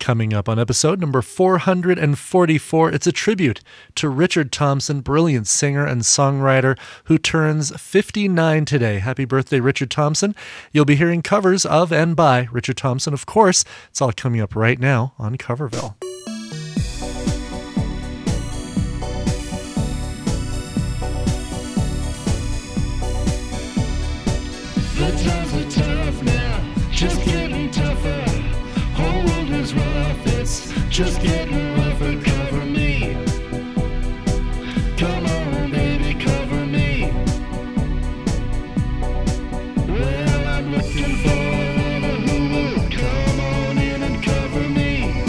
Coming up on episode number 444, it's a tribute to Richard Thompson, brilliant singer and songwriter who turns 59 today. Happy birthday, Richard Thompson. You'll be hearing covers of and by Richard Thompson, of course. It's all coming up right now on Coverville. The times are tough now, just getting tougher. Whole world is rough, it's just getting rougher. Cover me. Come on, baby, cover me. Well, I'm looking for a lover who will come on in and cover me.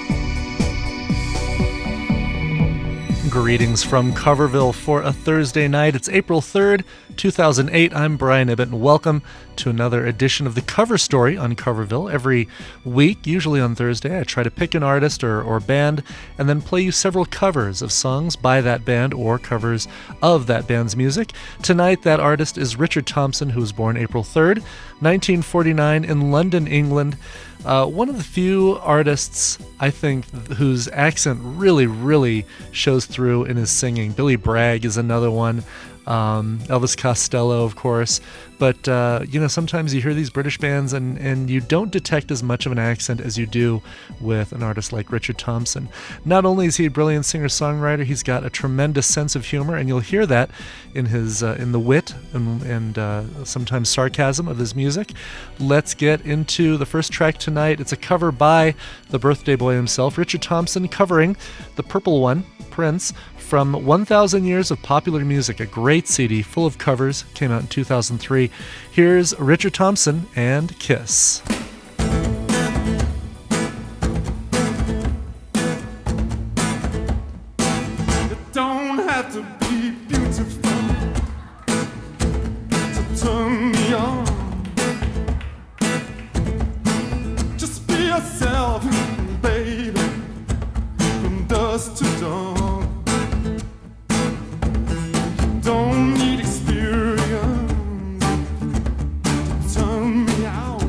Greetings from Coverville for a Thursday night. It's April 3rd, 2008. I'm Brian Ibbott, and welcome to another edition of The Cover Story on Coverville. Every week, usually on Thursday, I try to pick an artist or band and then play you several covers of songs by that band or covers of that band's music. Tonight, that artist is Richard Thompson, who was born April 3rd, 1949 in London, England. One of the few artists, I think, whose accent really shows through in his singing. Billy Bragg is another one. Elvis Costello, of course. But, sometimes you hear these British bands and you don't detect as much of an accent as you do with an artist like Richard Thompson. Not only is he a brilliant singer-songwriter, he's got a tremendous sense of humor, and you'll hear that in his in the wit and sometimes sarcasm of his music. Let's get into the first track tonight. It's a cover by the birthday boy himself, Richard Thompson, covering The Purple One, Prince, from 1,000 Years of Popular Music, a great CD full of covers, came out in 2003. Here's Richard Thompson and Kiss. You don't have to be beautiful to turn me on. Just be yourself, baby, from dusk to dawn. Don't need experience to turn me out.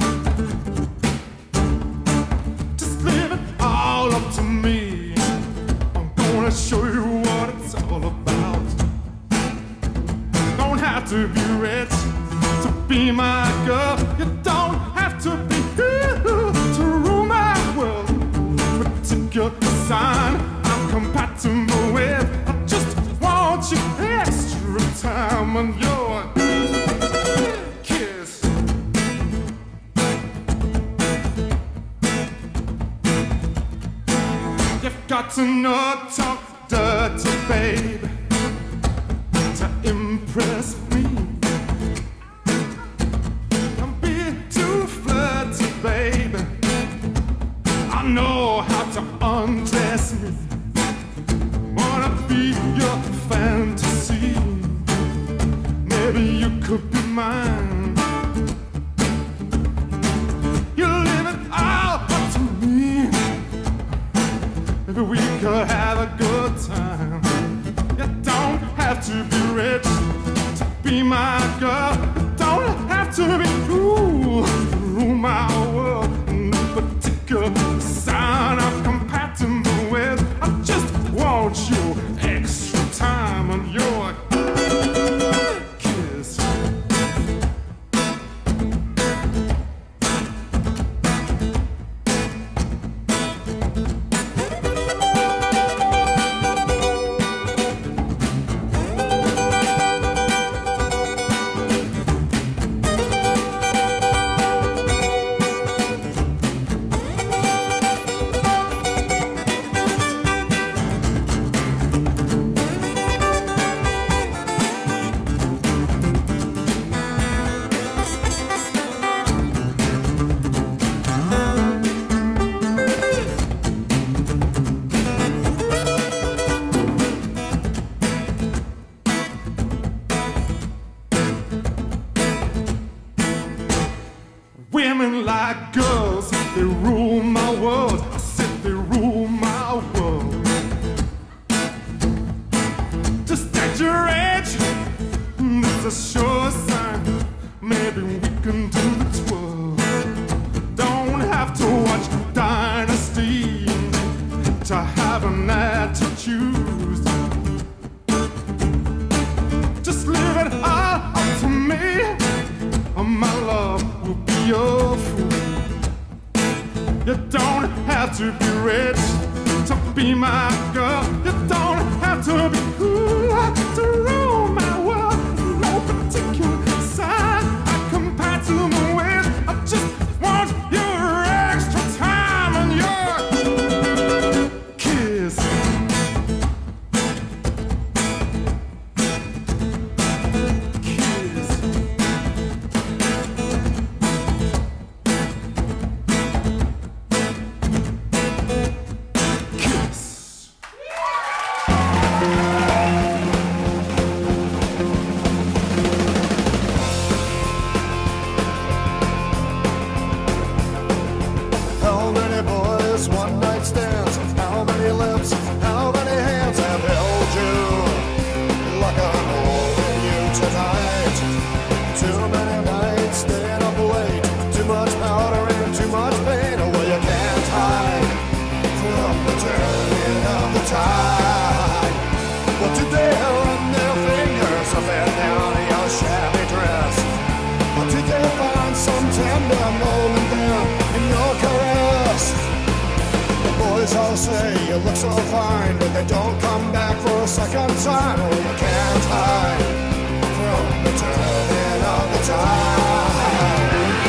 Just leave it all up to me. I'm gonna show you what it's all about. Don't have to be rich to be my girl. You don't have to be here to rule my world. Particular sign I'm compatible with. I just want you extra time on your kiss. You've got to not talk dirty, baby, to impress me. Don't be too flirty, baby. I know how to undress me. Wanna be your fantasy. Maybe you could be mine. You leave it all up to me. Maybe we could have a good time. You don't have to be rich to be my girl. You don't have to be cool to rule my world. No particular sign I'm compatible with. I just want you extra time on your kiss. Women like girls, they rule my world. I said they rule my world. Just at your age, this is a sure sign. Maybe we can do the twirl. Don't have to watch dinosaurs have to be rich to be my girl. You don't have to be cool to rule my world. No particular side I compare to my ways. I just want your extra time and your kiss. How many boys, one night stands? How many lips, how many hands have held you like I'm holding you tonight? Too many nights staying up late, too much powder and too much pain. Well, you can't hide from the turning of the tide. But did they run their fingers up and down your shabby dress? Or did they find some tender moment there in your caress? The boys all say you look so fine, but they don't come back for a second time. Oh, you can't hide from the turning of the tide.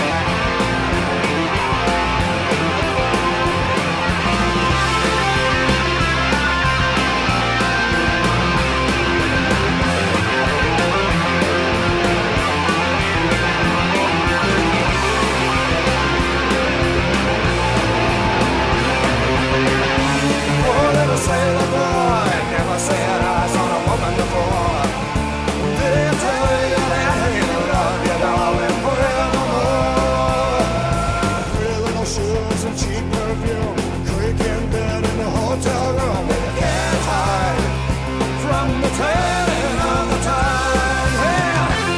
Oh, never say the boy, never set eyes on a woman before. They tell you that they love you, darling, forevermore. Three little shoes and cheap perfume, creaking bed in the hotel room. And you can't hide from the turning of the tide. Yeah.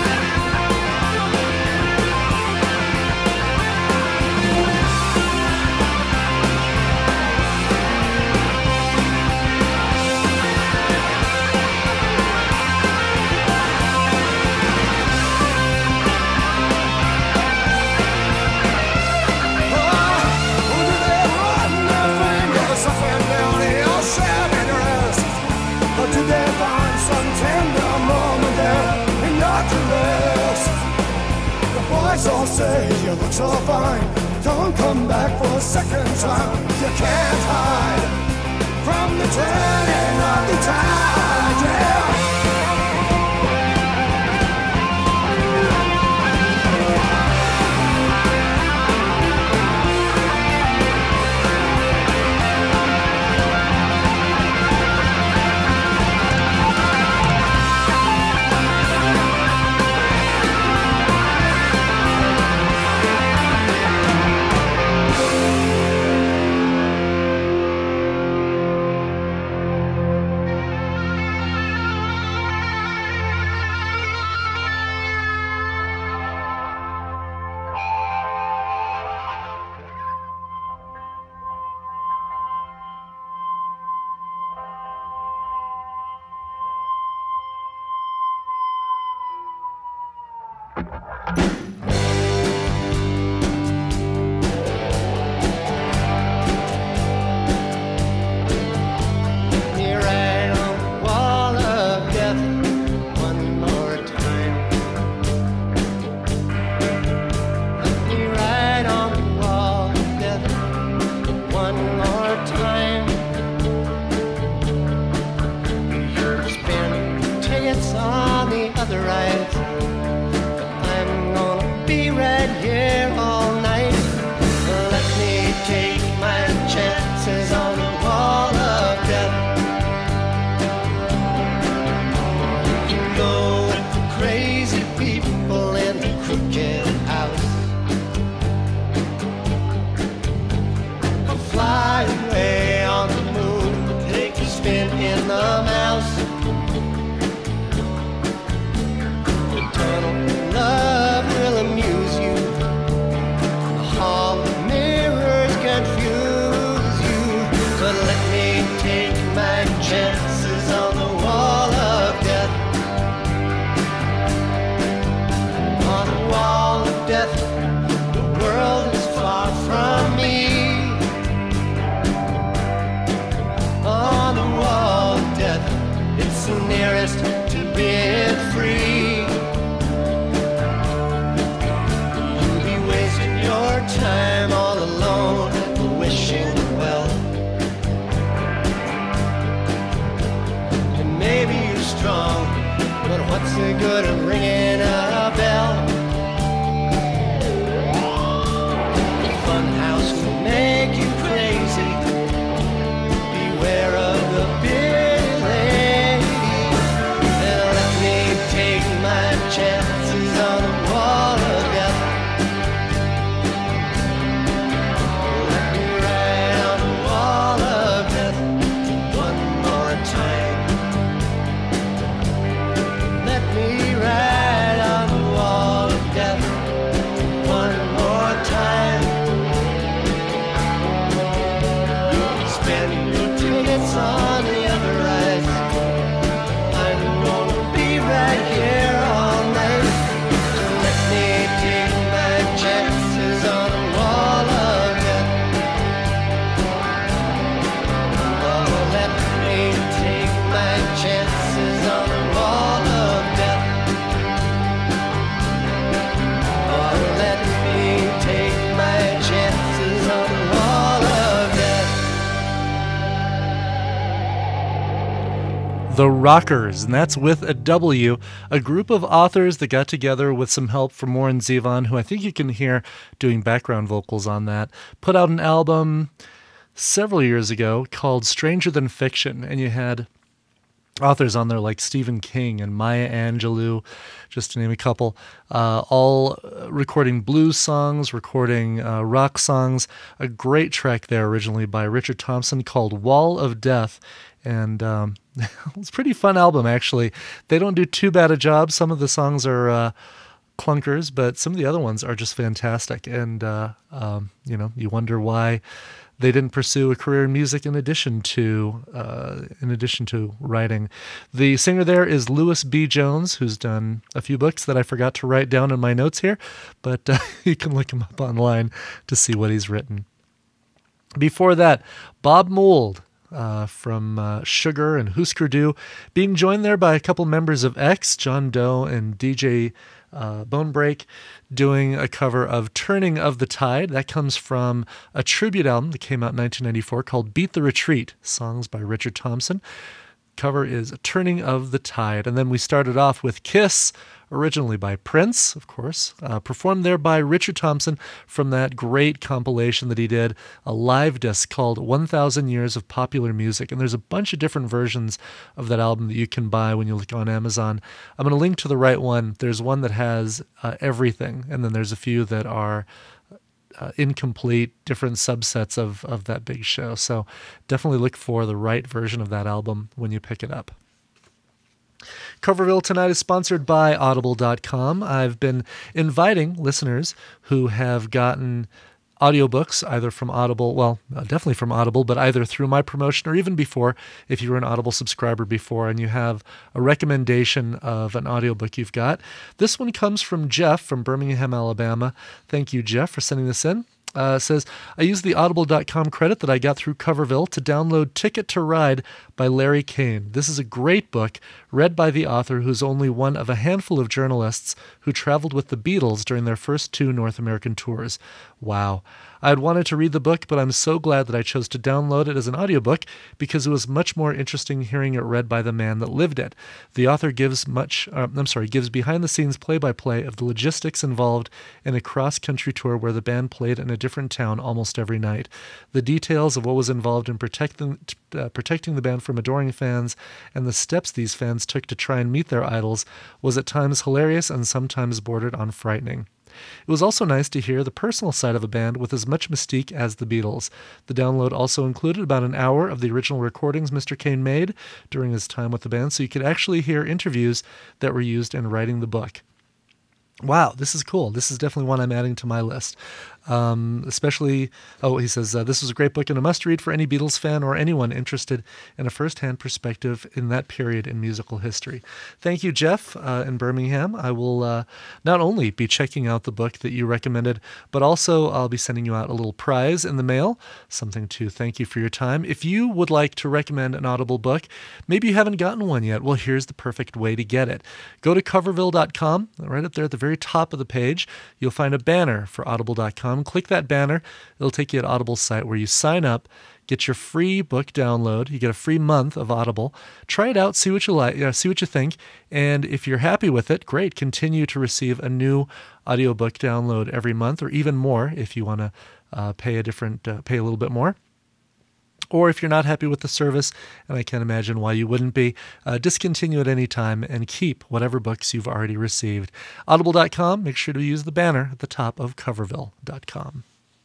Did they find some tender moment there in your caress? The boys all say you look so fine, don't come back for a second time. You can't hide from the turning of the tide, yeah. The Rockers, and that's with a W, a group of authors that got together with some help from Warren Zevon, who I think you can hear doing background vocals on that, put out an album several years ago called Stranger Than Fiction, and you had authors on there like Stephen King and Maya Angelou, just to name a couple, all recording blues songs, recording rock songs. A great track there originally by Richard Thompson called Wall of Death. And it's a pretty fun album, actually. They don't do too bad a job. Some of the songs are clunkers, but some of the other ones are just fantastic. And, you wonder why they didn't pursue a career in music in addition to writing. The singer there is Louis B. Jones, who's done a few books that I forgot to write down in my notes here, but you can look him up online to see what he's written. Before that, Bob Mould from Sugar and Husker Du, being joined there by a couple members of X, John Doe and DJ Bonebreak, doing a cover of Turning of the Tide. That comes from a tribute album that came out in 1994 called Beat the Retreat, songs by Richard Thompson. Cover is Turning of the Tide. And then we started off with Kiss, originally by Prince, of course, performed there by Richard Thompson from that great compilation that he did, a live disc called 1,000 Years of Popular Music. And there's a bunch of different versions of that album that you can buy when you look on Amazon. I'm going to link to the right one. There's one that has everything, and then there's a few that are incomplete, different subsets of that big show. So definitely look for the right version of that album when you pick it up. Coverville tonight is sponsored by Audible.com. I've been inviting listeners who have gotten audiobooks either from Audible, definitely from Audible, but either through my promotion or even before, if you were an Audible subscriber before and you have a recommendation of an audiobook you've got. This one comes from Jeff from Birmingham, Alabama. Thank you, Jeff, for sending this in. Says, I used the Audible.com credit that I got through Coverville to download Ticket to Ride by Larry Kane. This is a great book read by the author who's only one of a handful of journalists who traveled with the Beatles during their first 2 North American tours. Wow. I had wanted to read the book, but I'm so glad that I chose to download it as an audiobook because it was much more interesting hearing it read by the man that lived it. The author gives behind-the-scenes play-by-play of the logistics involved in a cross-country tour where the band played in a different town almost every night. The details of what was involved in protecting the band from adoring fans and the steps these fans took to try and meet their idols was at times hilarious and sometimes bordered on frightening. It was also nice to hear the personal side of a band with as much mystique as the Beatles. The download also included about an hour of the original recordings Mr. Kane made during his time with the band, so you could actually hear interviews that were used in writing the book. Wow, this is cool. This is definitely one I'm adding to my list. He says, this was a great book and a must-read for any Beatles fan or anyone interested in a first-hand perspective in that period in musical history. Thank you, Jeff, in Birmingham. I will not only be checking out the book that you recommended, but also I'll be sending you out a little prize in the mail, something to thank you for your time. If you would like to recommend an Audible book, maybe you haven't gotten one yet, well, here's the perfect way to get it. Go to coverville.com, right up there at the very top of the page, you'll find a banner for audible.com. Click that banner. It'll take you to Audible's site where you sign up, get your free book download. You get a free month of Audible. Try it out, see what you like, see what you think, and if you're happy with it, great. Continue to receive a new audiobook download every month, or even more if you want to pay a little bit more. Or if you're not happy with the service, and I can't imagine why you wouldn't be, discontinue at any time and keep whatever books you've already received. Audible.com, make sure to use the banner at the top of Coverville.com.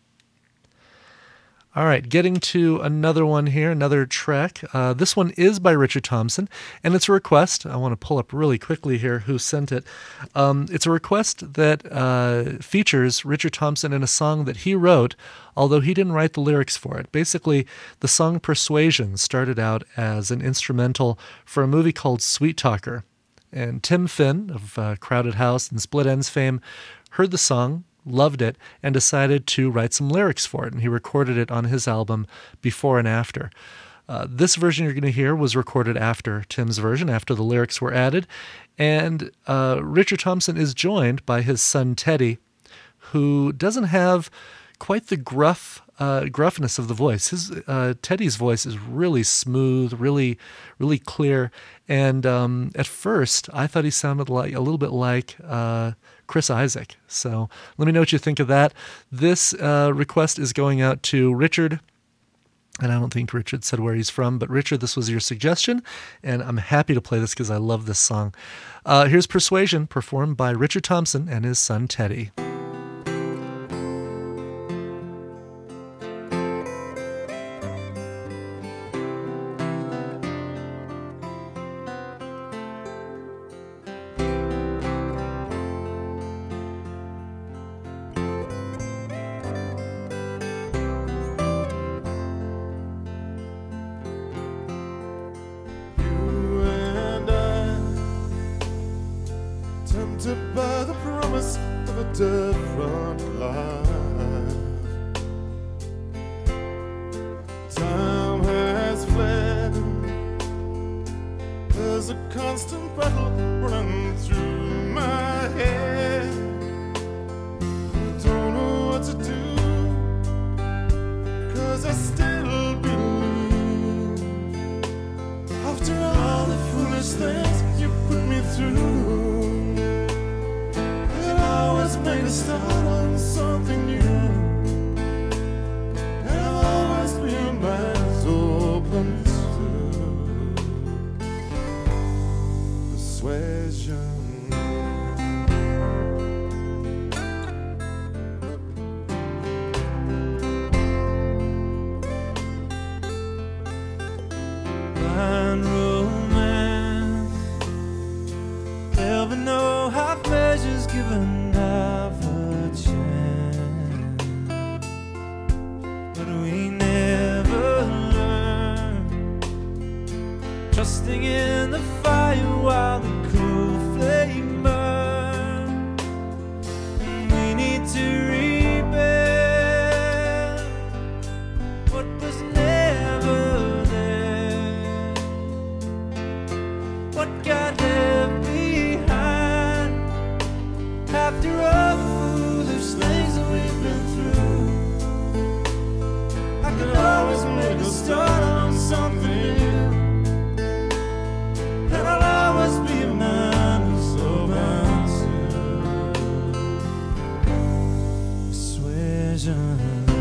All right, getting to another one here, another track. This one is by Richard Thompson, and it's a request. I want to pull up really quickly here who sent it. It's a request that features Richard Thompson in a song that he wrote, although he didn't write the lyrics for it. Basically, the song Persuasion started out as an instrumental for a movie called Sweet Talker. And Tim Finn of Crowded House and Split Enz fame heard the song, loved it, and decided to write some lyrics for it. And he recorded it on his album Before and After. This version you're going to hear was recorded after Tim's version, after the lyrics were added. And Richard Thompson is joined by his son Teddy, who doesn't have quite the gruff gruffness of the voice. His Teddy's voice is really smooth, really, really clear. And at first, I thought he sounded like a little bit like Chris Isaak. So let me know what you think of that. This request is going out to Richard. And I don't think Richard said where he's from, but Richard, this was your suggestion, and I'm happy to play this because I love this song. Here's Persuasion, performed by Richard Thompson and his son Teddy. Tempted by the promise of a different life. Time has fled. There's a constant battle running through my head. Don't know what to do, 'cause I still believe. After all the foolish things you put me through, make a start on something new, and I'll always be a man's open to persuasion. Blind romance, there'll be no half measures given. Trusting in the fire while the cool flame burns. We need to rebuild what was never there, what got left behind after all the foolish things that we've been through. I could always make a start on something new. Be a man who's so bound to persuasion.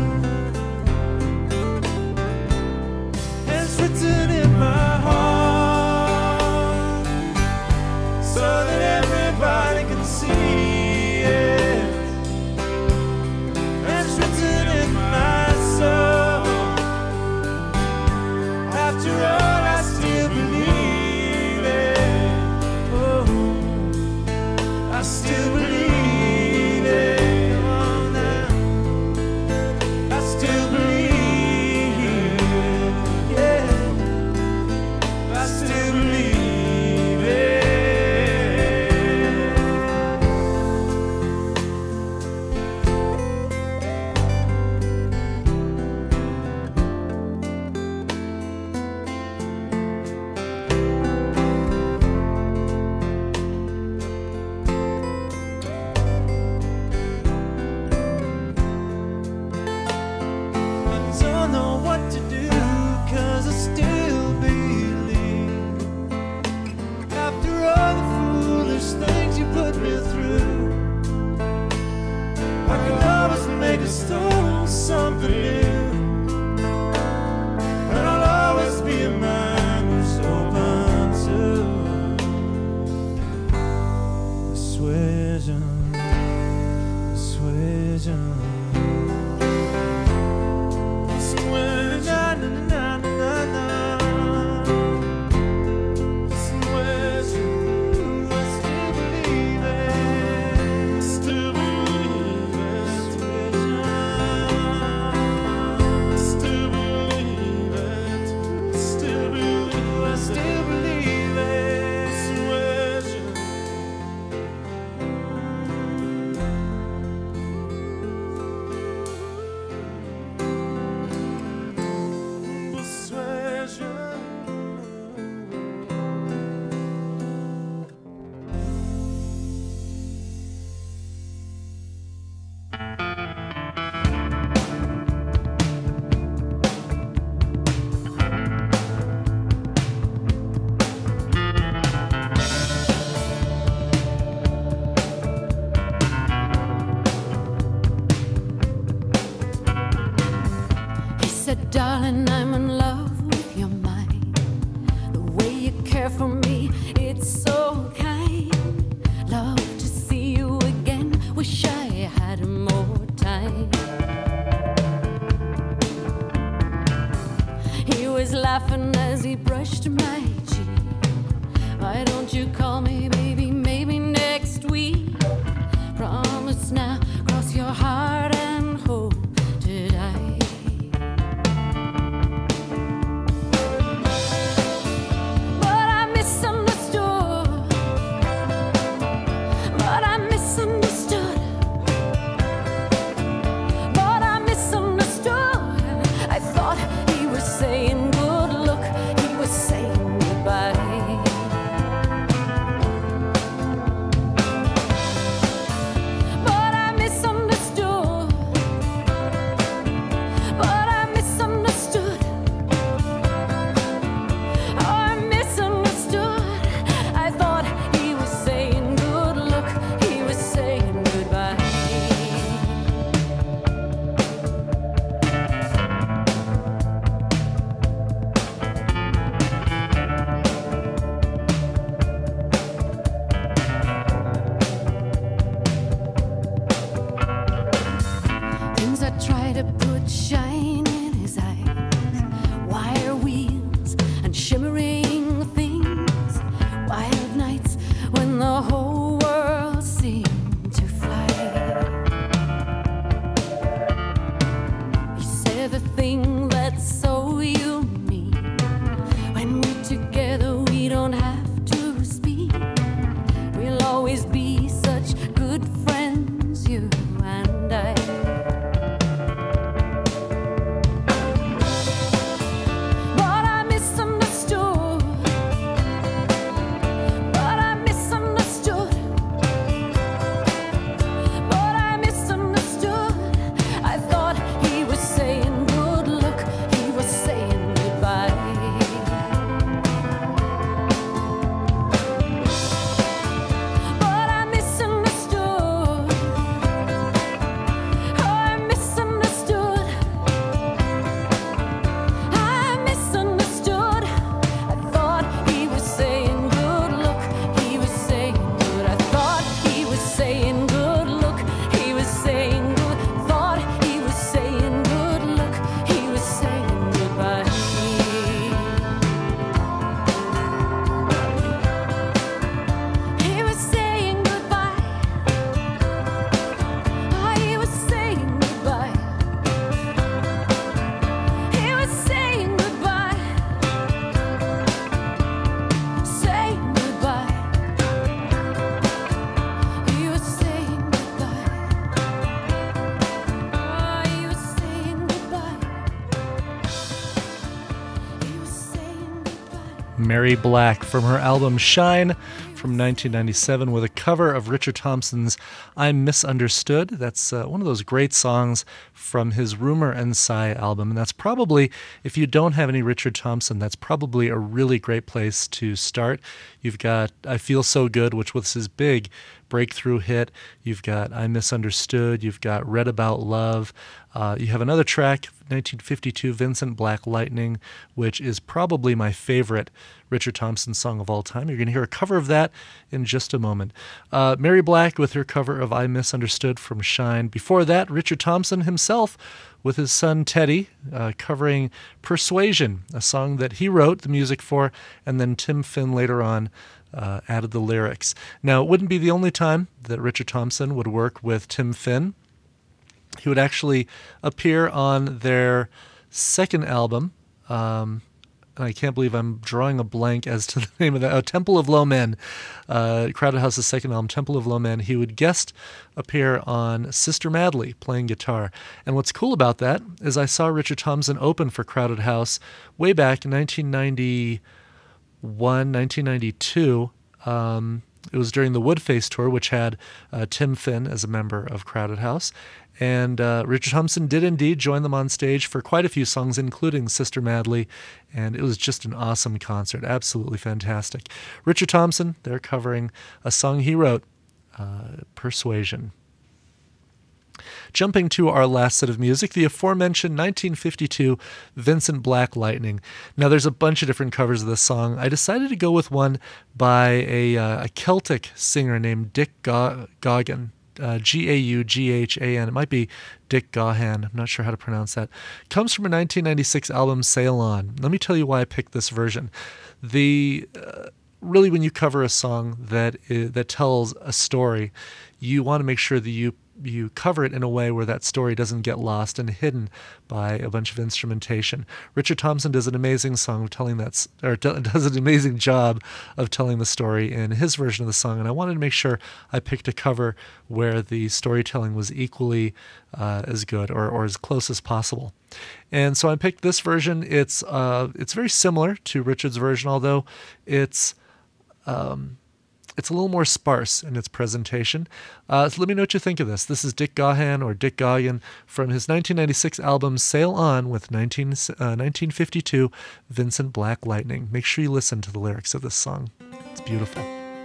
It's written in my heart so that everybody can see it. It's written in my soul after all. said, darling, I'm in love with your mind. The way you care for me, it's so kind. Love to see you again, wish I had more time. He was laughing as he brushed my cheek. Why don't you call me, baby, maybe next week? Promise now, cross your heart and hope to die. But I misunderstood. But I misunderstood. But I misunderstood. I thought he was saying good luck. He was saying goodbye. Mary Black from her album Shine from 1997 with a cover of Richard Thompson's I'm Misunderstood. That's one of those great songs from his Rumor and Sigh album. And that's probably, if you don't have any Richard Thompson, that's probably a really great place to start. You've got I Feel So Good, which was his big breakthrough hit. You've got I Misunderstood. You've got Read About Love. You have another track, 1952, Vincent Black Lightning, which is probably my favorite Richard Thompson song of all time. You're going to hear a cover of that in just a moment. Mary Black with her cover of I Misunderstood from Shine. Before that, Richard Thompson himself with his son Teddy covering Persuasion, a song that he wrote the music for, and then Tim Finn later on added the lyrics. Now, it wouldn't be the only time that Richard Thompson would work with Tim Finn. He would actually appear on their second album, and I can't believe I'm drawing a blank as to the name of that. Temple of Low Men, Crowded House's second album, Temple of Low Men. He would guest appear on Sister Madly playing guitar. And what's cool about that is I saw Richard Thompson open for Crowded House way back in 1991, 1992. It was during the Woodface tour, which had Tim Finn as a member of Crowded House. And Richard Thompson did indeed join them on stage for quite a few songs, including Sister Madly, and it was just an awesome concert, absolutely fantastic. Richard Thompson, they're covering a song he wrote, Persuasion. Jumping to our last set of music, the aforementioned 1952 Vincent Black Lightning. Now, there's a bunch of different covers of this song. I decided to go with one by a Celtic singer named Dick Gaughan. Gaughan. It might be Dick Gaughan. I'm not sure how to pronounce that. Comes from a 1996 album, Sail On. Let me tell you why I picked this version. Really, when you cover a song that tells a story, you want to make sure that you cover it in a way where that story doesn't get lost and hidden by a bunch of instrumentation. Richard Thompson does an amazing does an amazing job of telling the story in his version of the song, and I wanted to make sure I picked a cover where the storytelling was equally as good or as close as possible. And so I picked this version. It's very similar to Richard's version, although it's a little more sparse in its presentation. So let me know what you think of this. This is Dick Gaughan or Dick Gaughan from his 1996 album Sail On with 1952 Vincent Black Lightning. Make sure you listen to the lyrics of this song. It's beautiful.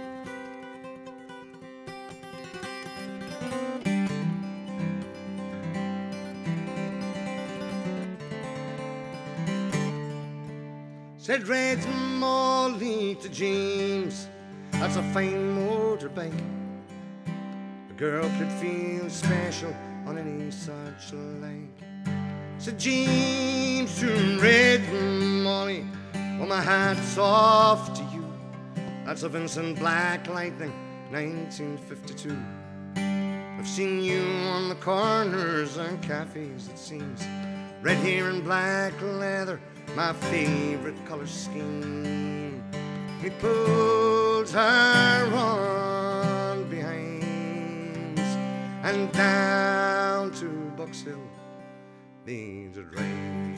Said Red Molly to James, that's a fine motorbike. A girl could feel special on any such like. Said James to Red Molly, well, my hat's off to you. That's a Vincent Black Lightning, 1952. I've seen you on the corners and cafes, it seems. Red hair and black leather, my favorite color scheme. He pulled her on behind and down to Box Hill they did ride.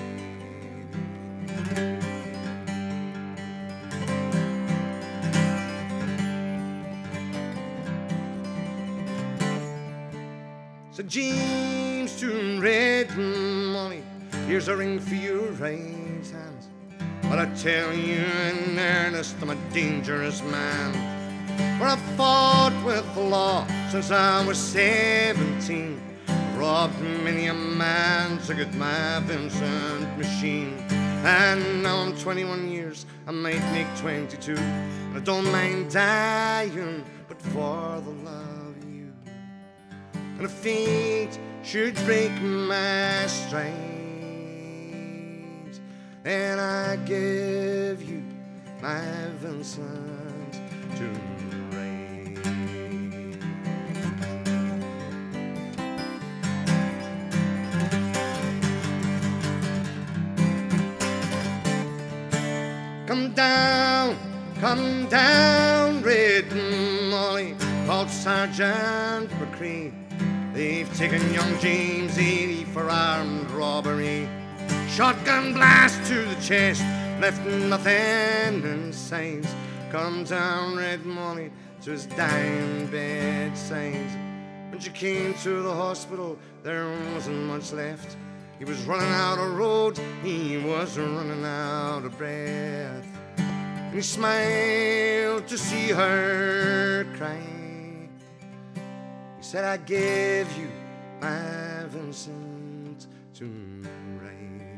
So James to Red Molly, here's a ring for your right hand. But I tell you in earnest, I'm a dangerous man. For I've fought with the law since I was 17. Robbed many a man to get my Vincent machine. And now I'm 21 years, I might make 22. And I don't mind dying, but for the love of you. And if fate should break my stride, and I give you my Vincent to ride. Come down, Red Molly, called Sergeant McCree. They've taken young James 80 for armed robbery. Shotgun blast to the chest, left nothing in signs. Come down, Red Molly, to his dying bedside. When she came to the hospital, there wasn't much left. He was running out of road, he was running out of breath. And he smiled to see her cry. He said, I gave you my Vincent to ride.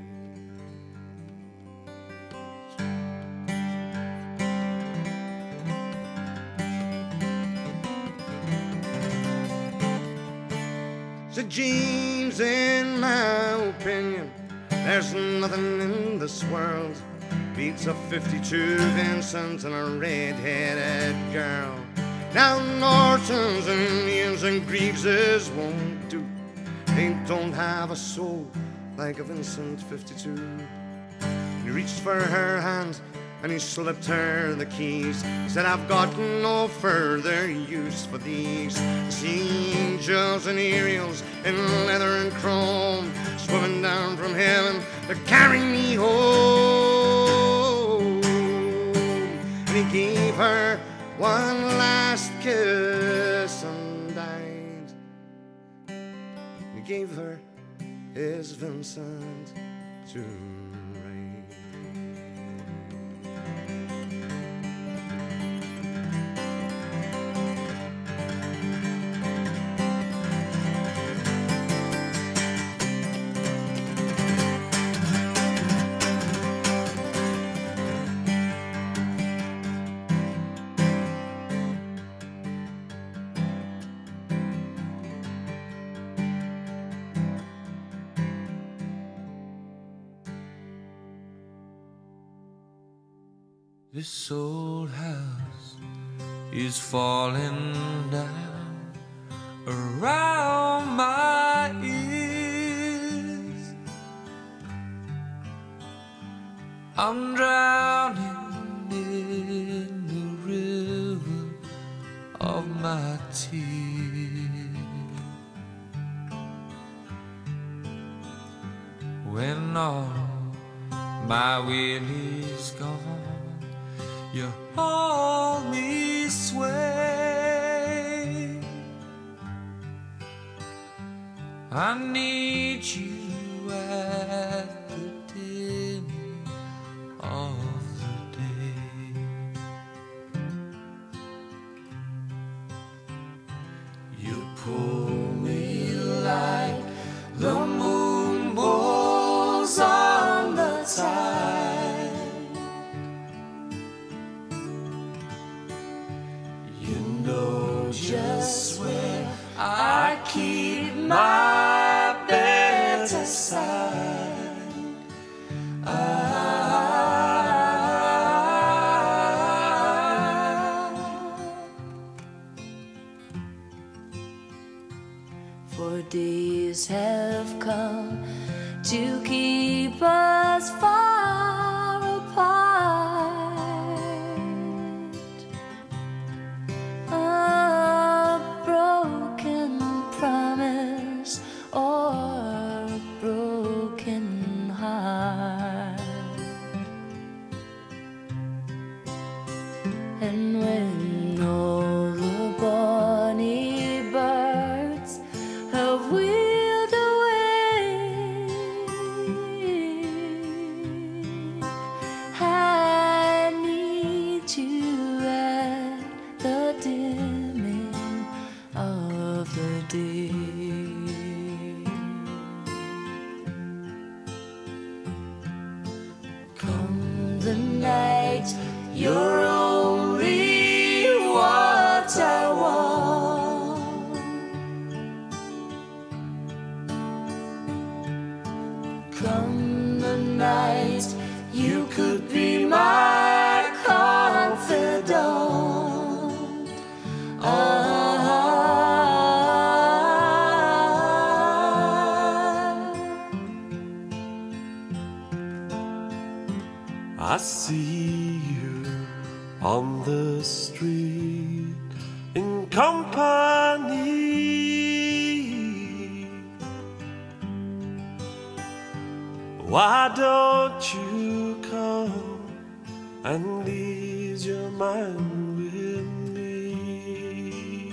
Said James, in my opinion, there's nothing in this world beats a 52 Vincent and a red-headed girl. Now Nortons and Indians and Greaveses won't do. They don't have a soul like a Vincent 52. He reached for her hand and he slipped her the keys. He said, I've got no further use for these. See angels and aerials in leather and chrome swimming down from heaven to carry me home. And he gave her one last kiss and died. He gave her his Vincent to ride. This old house is falling down around my ears. I'm drowning in the river of my tears. When all my will is gone, you hold me sway. I need you at the dim of the day. You pull me like the moon pulls on the tide. Just where I keep my better side. For days have come to keep us far apart. A broken promise or a broken heart. And when all the bonny birds have wheeled away, I need you at the dimming of the day. Come the night, you're only what I want. Come the night, you could be my confidant. I see you on the street in company. Why don't you come and ease your mind with me?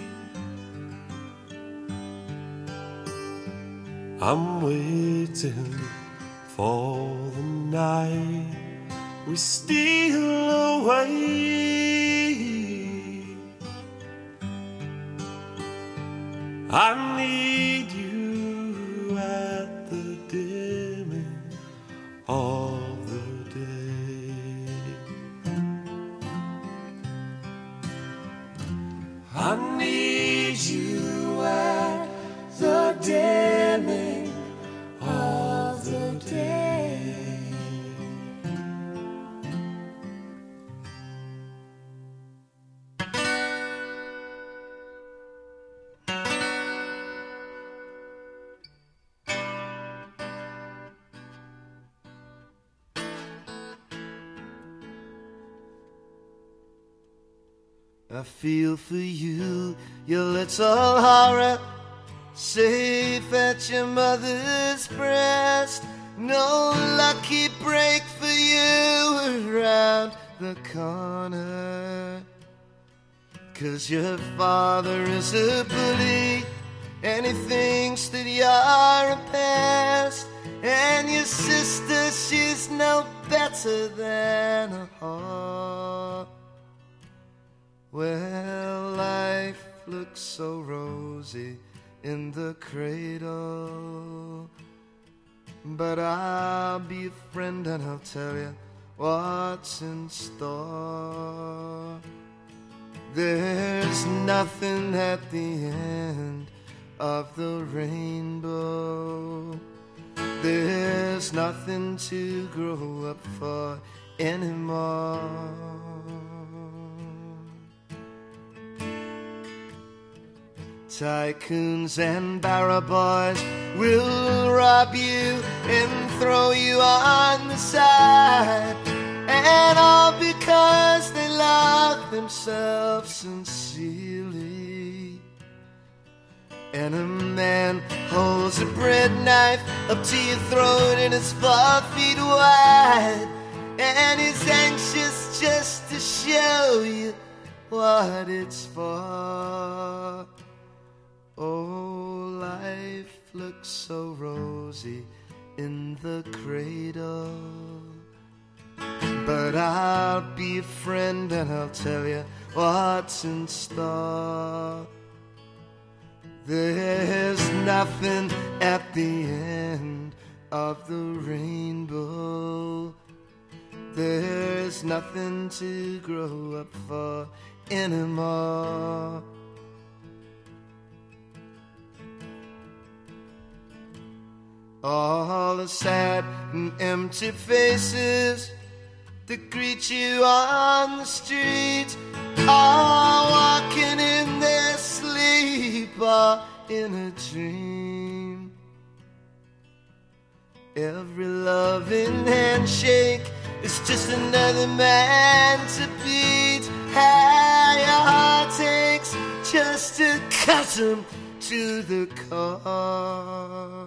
I'm waiting for the night we steal away. I need you at the dimming of the day. I need you at the dimming of the day. I feel for you, your little horror, safe at your mother's breast. No lucky break for you around the corner. 'Cause your father is a bully, and he thinks that you're a pest. And your sister, she's no better than a whore. Well, life looks so rosy in the cradle, but I'll be a friend and I'll tell you what's in store. There's nothing at the end of the rainbow. There's nothing to grow up for anymore. Tycoons and barra boys will rob you and throw you on the side, and all because they love themselves sincerely. And a man holds a bread knife up to your throat and it's 4 feet wide, and he's anxious just to show you what it's for. Oh, life looks so rosy in the cradle, but I'll be a friend and I'll tell you what's in store. There's nothing at the end of the rainbow. There's nothing to grow up for anymore. All the sad and empty faces that greet you on the street are walking in their sleep or in a dream. Every loving handshake is just another man to beat. How your heart takes just to cut him to the core.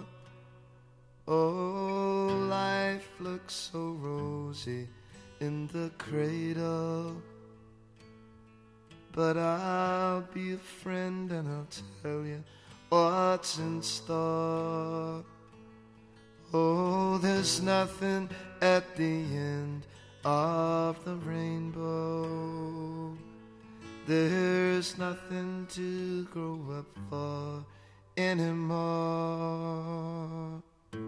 Oh, life looks so rosy in the cradle, but I'll be a friend and I'll tell you what's in store. Oh, there's nothing at the end of the rainbow. There's nothing to grow up for anymore.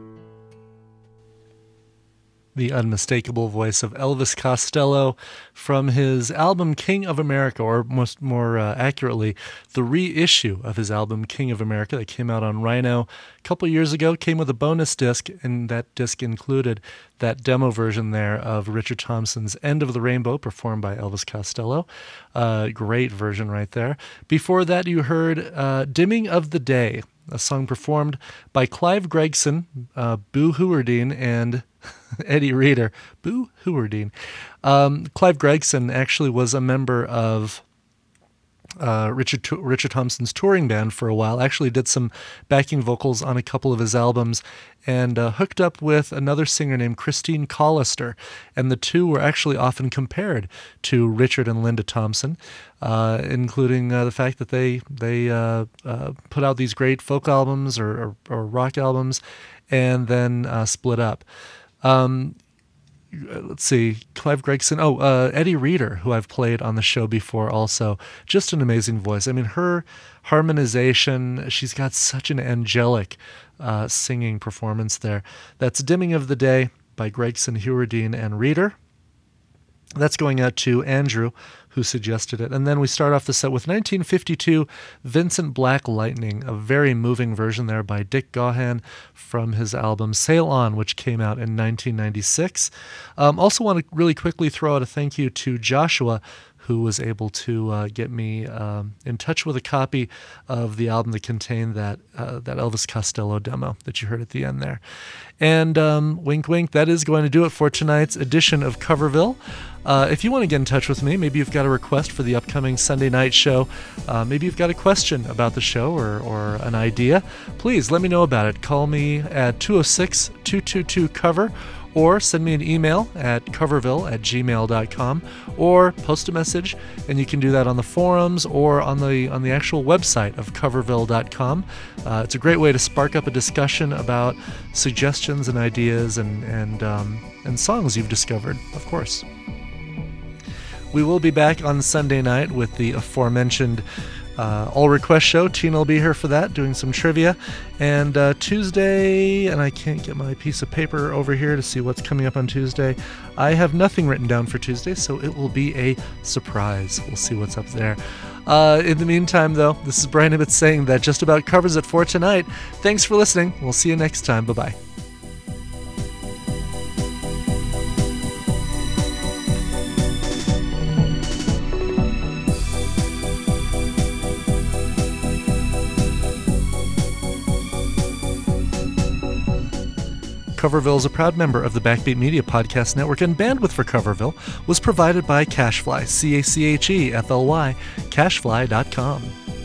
The unmistakable voice of Elvis Costello from his album King of America, or more accurately, the reissue of his album King of America that came out on Rhino a couple years ago. Came with a bonus disc, and that disc included that demo version there of Richard Thompson's End of the Rainbow, performed by Elvis Costello. Great version right there. Before that, you heard Dimming of the Day, a song performed by Clive Gregson, Boo Hewerdine, and Eddie Reader. Boo Hewerdine. Clive Gregson actually was a member of Richard Thompson's touring band for a while, actually did some backing vocals on a couple of his albums, and hooked up with another singer named Christine Collister, and the two were actually often compared to Richard and Linda Thompson, including the fact that they put out these great folk albums or rock albums and then split up. Let's see, Clive Gregson. Eddie Reader, who I've played on the show before also. Just an amazing voice. I mean, her harmonization, she's got such an angelic singing performance there. That's Dimming of the Day by Gregson, Hewerdine, and Reader. That's going out to Andrew, who suggested it. And then we start off the set with 1952 Vincent Black Lightning, a very moving version there by Dick Gaughan from his album Sail On, which came out in 1996. Also want to really quickly throw out a thank you to Joshua, who was able to get me in touch with a copy of the album that contained that Elvis Costello demo that you heard at the end there. And wink, wink, that is going to do it for tonight's edition of Coverville. If you want to get in touch with me, maybe you've got a request for the upcoming Sunday night show, maybe you've got a question about the show or an idea, please let me know about it. Call me at 206-222-COVER, or send me an email at coverville@gmail.com, or post a message, and you can do that on the forums or on the actual website of coverville.com. It's a great way to spark up a discussion about suggestions and ideas and songs you've discovered, of course. We will be back on Sunday night with the aforementioned all request show. Tina will be here for that, doing some trivia. And Tuesday, and I can't get my piece of paper over here to see what's coming up on Tuesday. I have nothing written down for Tuesday, so it will be a surprise. We'll see what's up there. In the meantime, though, this is Brian Ibbott saying that just about covers it for tonight. Thanks for listening. We'll see you next time. Bye-bye. Coverville is a proud member of the Backbeat Media Podcast Network, and bandwidth for Coverville was provided by Cashfly, CACHEFLY, cashfly.com.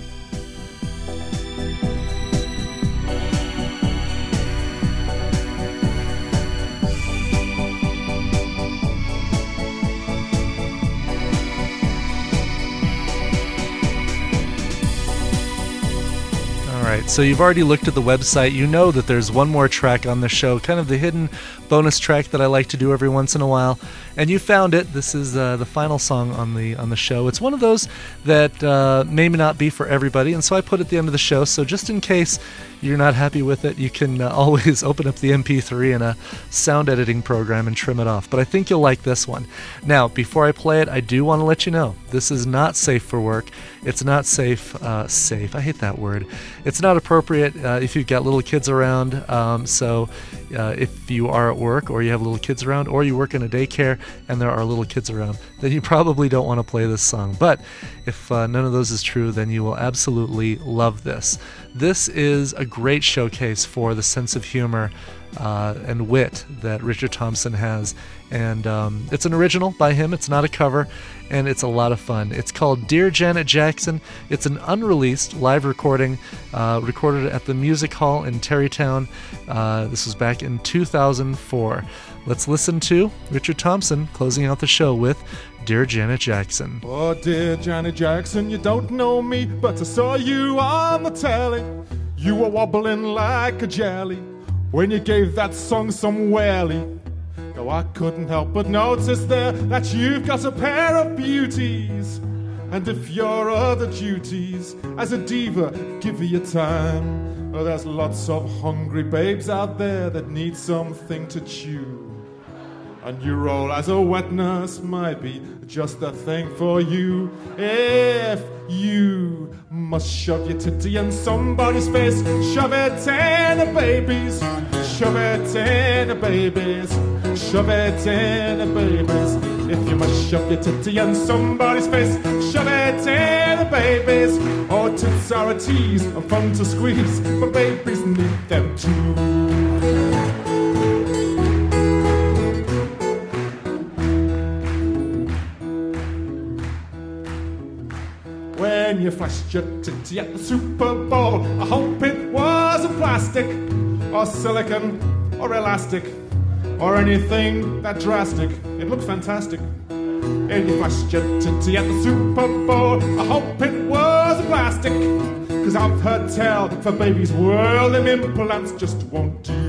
So you've already looked at the website. You know that there's one more track on the show, kind of the hidden bonus track that I like to do every once in a while. And you found it. This is the final song on the show. It's one of those that may not be for everybody, and so I put it at the end of the show. So just in case you're not happy with it, you can always open up the MP3 in a sound editing program and trim it off. But I think you'll like this one. Now, before I play it, I do want to let you know this is not safe for work. It's not safe. Safe. I hate that word. It's not appropriate if you've got little kids around. So if you are at work or you have little kids around or you work in a daycare and there are little kids around, then you probably don't want to play this song. But if none of those is true, then you will absolutely love this. This is a great showcase for the sense of humor and wit that Richard Thompson has. And it's an original by him. It's not a cover, and it's a lot of fun. It's called Dear Janet Jackson. It's an unreleased live recording, recorded at the Music Hall in Terrytown. This was back in 2004. Let's listen to Richard Thompson closing out the show with Dear Janet Jackson. Oh, dear Janet Jackson, you don't know me, but I saw you on the telly. You were wobbling like a jelly when you gave that song some welly. No, I couldn't help but notice there that you've got a pair of beauties. And if your other duties as a diva give you time, well, there's lots of hungry babes out there that need something to chew. And your role as a wet nurse might be just the thing for you. If you must shove your titty in somebody's face, shove it in a baby's. Shove it in a baby's. Shove it in a baby's. If you must shove your titty in somebody's face, shove it in a baby's. Oh, tits are a tease and fun to squeeze, but babies need them too. When you flashed your titty at the Super Bowl, I hope it wasn't plastic, or silicone, or elastic, or anything that drastic. It looked fantastic. And you flashed your titty at the Super Bowl, I hope it wasn't plastic, 'cause I've heard tell for babies' world them implants just won't do.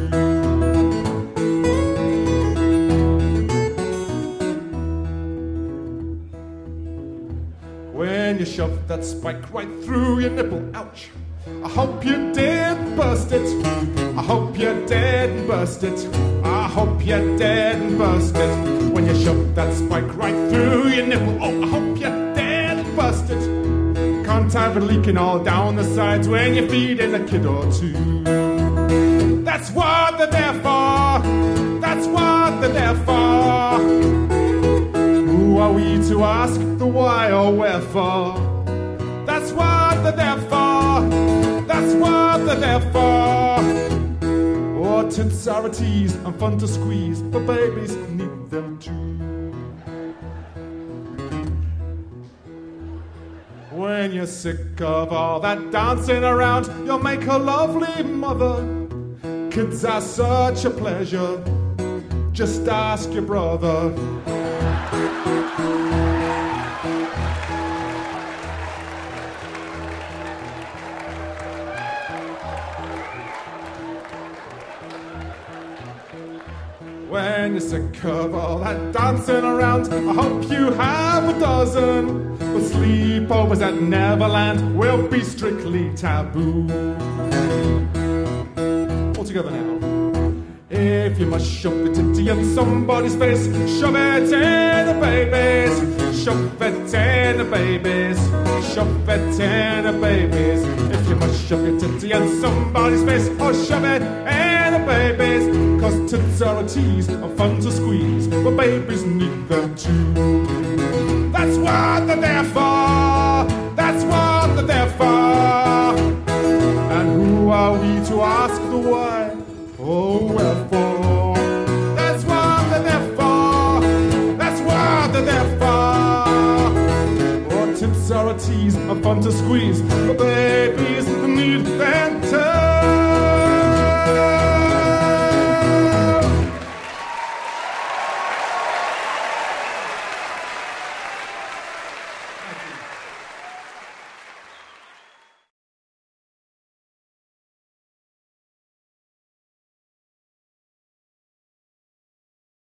When you shoved that spike right through your nipple, ouch. I hope you didn't burst it. I hope you didn't burst it. I hope you didn't burst it. When you shoved that spike right through your nipple, oh, I hope you didn't burst it. Can't have it leaking all down the sides when you're feeding a kid or two. That's what they're there for. That's what they're there for. Who are we to ask the why or wherefore? That's what they're there for. That's what they're there for. Oh, tits are a tease and fun to squeeze, but babies need them too. When you're sick of all that dancing around, you'll make a lovely mother. Kids are such a pleasure. Just ask your brother. When you're sick of all that dancing around, I hope you have a dozen. But sleepovers at Neverland will be strictly taboo. All together now. If you must shove your titty in somebody's face, shove it in a baby's. Shove it in a baby's. Shove it in a baby's. If you must shove your titty in somebody's face, or shove it in a baby's. 'Cause tits are a tease and fun to squeeze, but babies need them too. That's what they're there for. That's what they're there for. And who are we to ask the why? Oh, wherefore? to tease, and fun to squeeze. But babies need their